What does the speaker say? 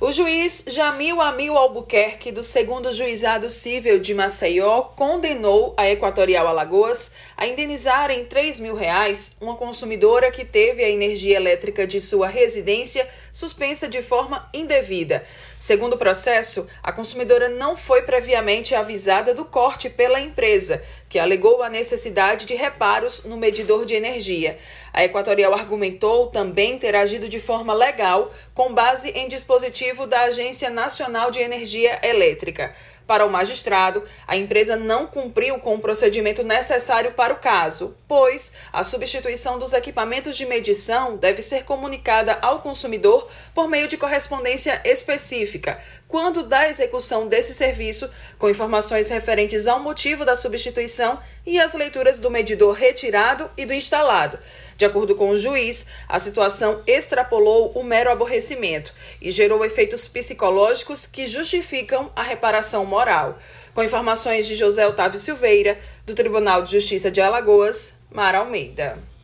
O juiz Jamil Amil Albuquerque, do 2º Juizado Cível de Maceió, condenou a Equatorial Alagoas a indenizar em R$3.000 uma consumidora que teve a energia elétrica de sua residência suspensa de forma indevida. Segundo o processo, a consumidora não foi previamente avisada do corte pela empresa, que alegou a necessidade de reparos no medidor de energia. A Equatorial argumentou também ter agido de forma legal, com base em dispositivo da Agência Nacional de Energia Elétrica. Para o magistrado, a empresa não cumpriu com o procedimento necessário para o caso, pois a substituição dos equipamentos de medição deve ser comunicada ao consumidor por meio de correspondência específica, quando da execução desse serviço, com informações referentes ao motivo da substituição e as leituras do medidor retirado e do instalado. De acordo com o juiz, a situação extrapolou o mero aborrecimento e gerou efeitos psicológicos que justificam a reparação moral. Com informações de José Otávio Silveira, do Tribunal de Justiça de Alagoas, Mara Almeida.